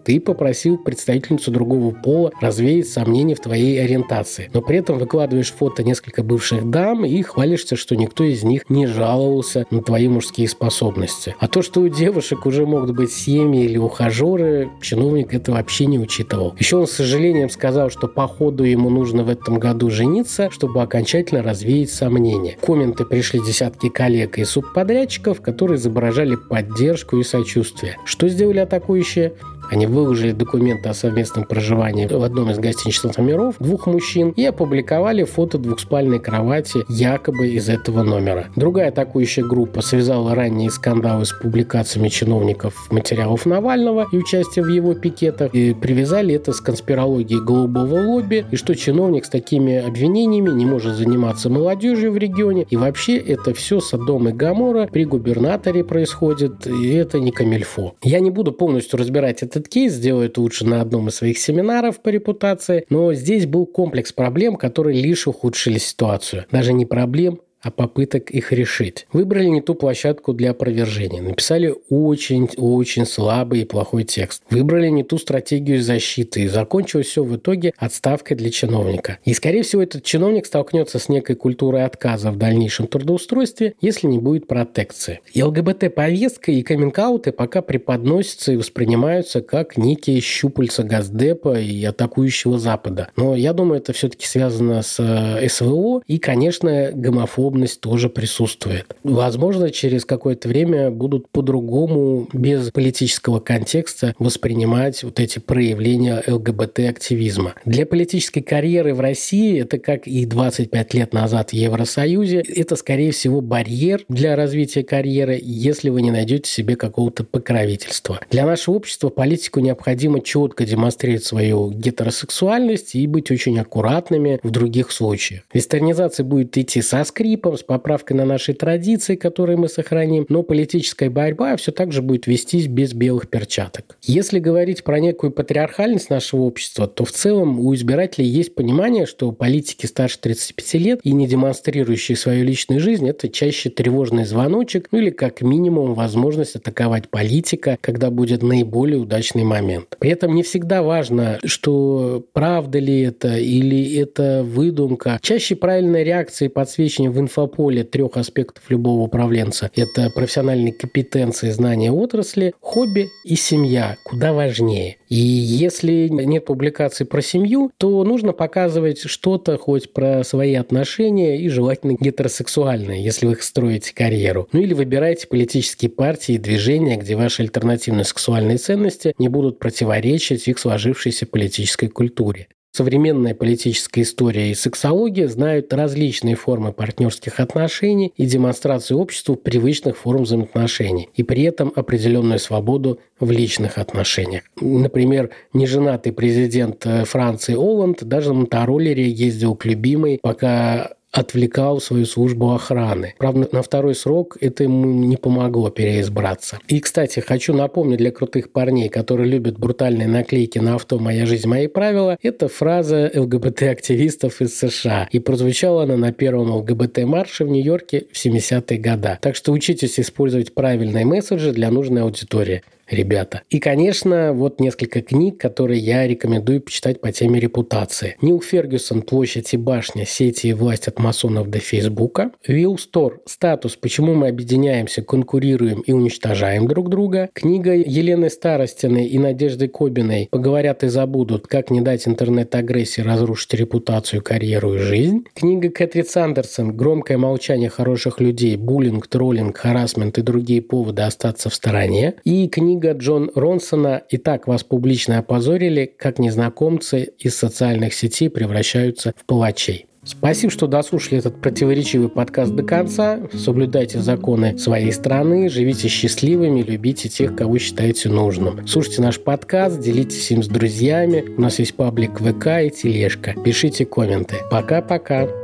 B: Ты попросил представительницу другого пола развеять сомнения в твоей ориентации, но при этом выкладываешь фото несколько бывших дам и хвалишься, что никто из них не жаловался на твои мужские способности. А то, что у девушек уже могут быть семьи или ухажеры, чиновник это вообще не учитывал. Еще он с сожалением сказал, что по ходу ему нужно в этом году жениться, чтобы окончательно развеять сомнения. В комменты пришли десятки коллег и субподрядчиков, которые изображали поддержку и сочувствие. Что сделали атакующие? Они выложили документы о совместном проживании в одном из гостиничных номеров двух мужчин и опубликовали фото двухспальной кровати якобы из этого номера. Другая атакующая группа связала ранние скандалы с публикациями чиновников материалов Навального и участия в его пикетах, и привязали это с конспирологией голубого лобби, и что чиновник с такими обвинениями не может заниматься молодежью в регионе, и вообще это все Содом и Гоморра при губернаторе происходит, и это не камильфо. Я не буду полностью разбирать этот кейс, сделаю это лучше на одном из своих семинаров по репутации, но здесь был комплекс проблем, которые лишь ухудшили ситуацию. Даже не проблем, а попыток их решить. Выбрали не ту площадку для опровержения. Написали очень-очень слабый и плохой текст. Выбрали не ту стратегию защиты. И закончилось все в итоге отставкой для чиновника. И, скорее всего, этот чиновник столкнется с некой культурой отказа в дальнейшем трудоустройстве, если не будет протекции. И ЛГБТ-повестка и каминг-ауты пока преподносятся и воспринимаются как некие щупальца Госдепа и атакующего Запада. Но я думаю, это все-таки связано с СВО и, конечно, гомофобией тоже присутствует. Возможно, через какое-то время будут по-другому, без политического контекста, воспринимать вот эти проявления ЛГБТ-активизма. Для политической карьеры в России, это как и двадцать пять лет назад в Евросоюзе, это, скорее всего, барьер для развития карьеры, если вы не найдете себе какого-то покровительства. Для нашего общества политику необходимо четко демонстрировать свою гетеросексуальность и быть очень аккуратными в других случаях. Вестернизация будет идти со скрипом, с поправкой на наши традиции, которые мы сохраним, но политическая борьба все так же будет вестись без белых перчаток. Если говорить про некую патриархальность нашего общества, то в целом у избирателей есть понимание, что политики старше тридцати пяти лет и не демонстрирующие свою личную жизнь – это чаще тревожный звоночек, ну или как минимум возможность атаковать политика, когда будет наиболее удачный момент. При этом не всегда важно, что правда ли это или это выдумка. Чаще правильной реакцией подсвечивания в инфополе трех аспектов любого управленца – это профессиональные компетенции, знания отрасли, хобби и семья, куда важнее. И если нет публикаций про семью, то нужно показывать что-то хоть про свои отношения и желательно гетеросексуальные, если вы строите карьеру. Ну или выбирайте политические партии и движения, где ваши альтернативные сексуальные ценности не будут противоречить их сложившейся политической культуре. Современная политическая история и сексология знают различные формы партнерских отношений и демонстрацию обществу привычных форм взаимоотношений, и при этом определенную свободу в личных отношениях. Например, неженатый президент Франции Олланд даже на мотороллере ездил к любимой, пока отвлекал свою службу охраны. Правда, на второй срок это ему не помогло переизбраться. И, кстати, хочу напомнить для крутых парней, которые любят брутальные наклейки на авто «Моя жизнь, мои правила», это фраза ЛГБТ-активистов из США. И прозвучала она на первом ЛГБТ-марше в Нью-Йорке в семидесятые годы. Так что учитесь использовать правильные месседжи для нужной аудитории, ребята. И, конечно, вот несколько книг, которые я рекомендую почитать по теме репутации. Нил Фергюсон «Площадь и башня. Сети и власть от масонов до Фейсбука». Уилл Стор «Статус. Почему мы объединяемся, конкурируем и уничтожаем друг друга». Книга Елены Старостиной и Надежды Кобиной «Поговорят и забудут. Как не дать интернет-агрессии разрушить репутацию, карьеру и жизнь». Книга Кэтрин Сандерсон «Громкое молчание хороших людей. Буллинг, троллинг, харассмент и другие поводы остаться в стороне». И книга Джон Ронсона «Итак, вас публично опозорили. Как незнакомцы из социальных сетей превращаются в палачей». Спасибо, что дослушали этот противоречивый подкаст до конца. Соблюдайте законы своей страны, живите счастливыми, любите тех, кого считаете нужным. Слушайте наш подкаст, делитесь им с друзьями. У нас есть паблик ВК и тележка. Пишите комменты. Пока-пока.